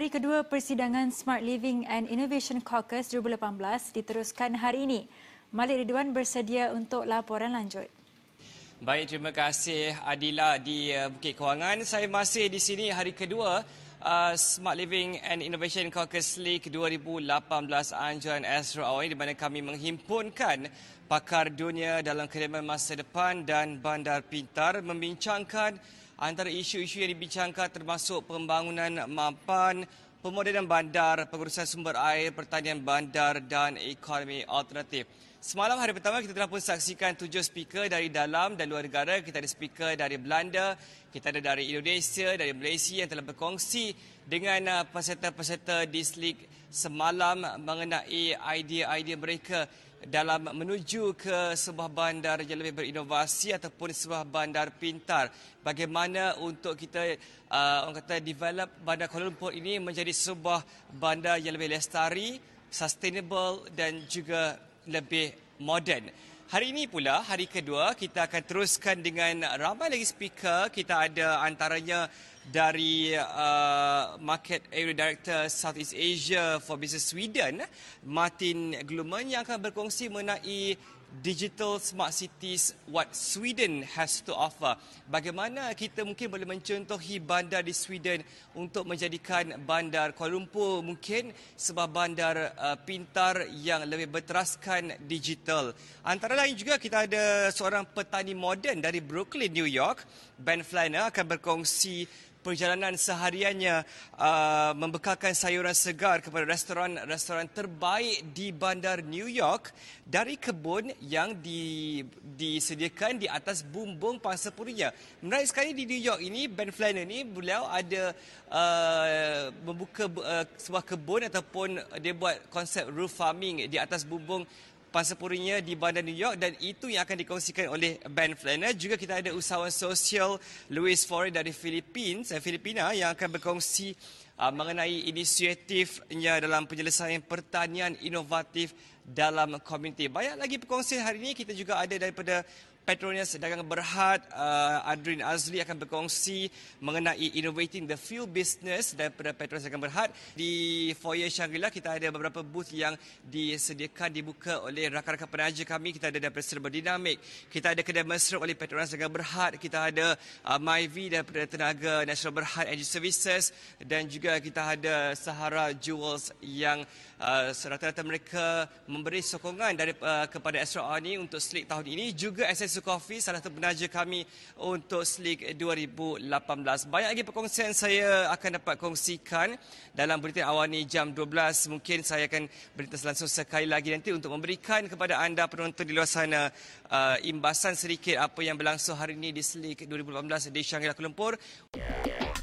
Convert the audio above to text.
Hari kedua persidangan Smart Living and Innovation Caucus 2018 diteruskan hari ini. Malik Ridwan bersedia untuk laporan lanjut. Baik, terima kasih Adila di Bukit Kewangan. Saya masih di sini hari kedua Smart Living and Innovation Caucus League 2018 Anjuran Astro Awal di mana kami menghimpunkan pakar dunia dalam kediaman masa depan dan bandar pintar membincangkan antara isu-isu yang dibincangkan termasuk pembangunan mampan, pemodenan bandar, pengurusan sumber air, pertanian bandar dan ekonomi alternatif. Semalam hari pertama kita telah pun saksikan 7 speaker dari dalam dan luar negara. Kita ada speaker dari Belanda, kita ada dari Indonesia, dari Malaysia yang telah berkongsi dengan peserta-peserta di SLIC semalam mengenai idea-idea mereka dalam menuju ke sebuah bandar yang lebih berinovasi ataupun sebuah bandar pintar. Bagaimana untuk kita orang kata develop bandar Kuala Lumpur ini menjadi sebuah bandar yang lebih lestari, sustainable dan juga lebih moden. Hari ini pula, hari kedua, kita akan teruskan dengan ramai lagi speaker. Kita ada antaranya dari Market Area Director Southeast Asia for Business Sweden, Martin Gluman, yang akan berkongsi mengenai Digital Smart Cities, what Sweden has to offer. Bagaimana kita mungkin boleh mencontohi bandar di Sweden untuk menjadikan bandar Kuala Lumpur mungkin sebuah bandar pintar yang lebih berteraskan digital. Antara lain juga kita ada seorang petani moden dari Brooklyn, New York, Ben Flanner, akan berkongsi perjalanan sehariannya membekalkan sayuran segar kepada restoran-restoran terbaik di bandar New York dari kebun yang disediakan di atas bumbung pangsapurinya. Menarik sekali di New York ini, Ben Flanner ni beliau ada membuka sebuah kebun ataupun dia buat konsep roof farming di atas bumbung pangsapurinya di bandar New York, dan itu yang akan dikongsikan oleh Ben Flanner. Juga kita ada usahawan sosial Luis Fore dari Filipina yang akan berkongsi mengenai inisiatifnya dalam penyelesaian pertanian inovatif dalam komuniti. Banyak lagi perkongsian hari ini. Kita juga ada daripada Petronas Dagang Berhad, Adrin Azli akan berkongsi mengenai innovating the fuel business daripada Petronas Dagang Berhad. Di foyer Shangri-La kita ada beberapa booth yang disediakan, dibuka oleh rakan-rakan penaja kami. Kita ada daripada Serba Dinamik, kita ada kedai mesra oleh Petronas Dagang Berhad, kita ada Myvi daripada Tenaga Nasional Berhad Energy Services, dan juga kita ada Sahara Jewels yang rata-rata mereka memberi sokongan kepada Astro Ani untuk SLIC tahun ini. Juga SS Coffee, salah satu penaja kami untuk SLIC 2018. Banyak lagi perkongsian saya akan dapat kongsikan dalam Buletin Awal ni jam 12. Mungkin saya akan berita langsung sekali lagi nanti untuk memberikan kepada anda penonton di luar sana imbasan sedikit apa yang berlangsung hari ini di SLIC 2018 di Shangri-La Kuala Lumpur.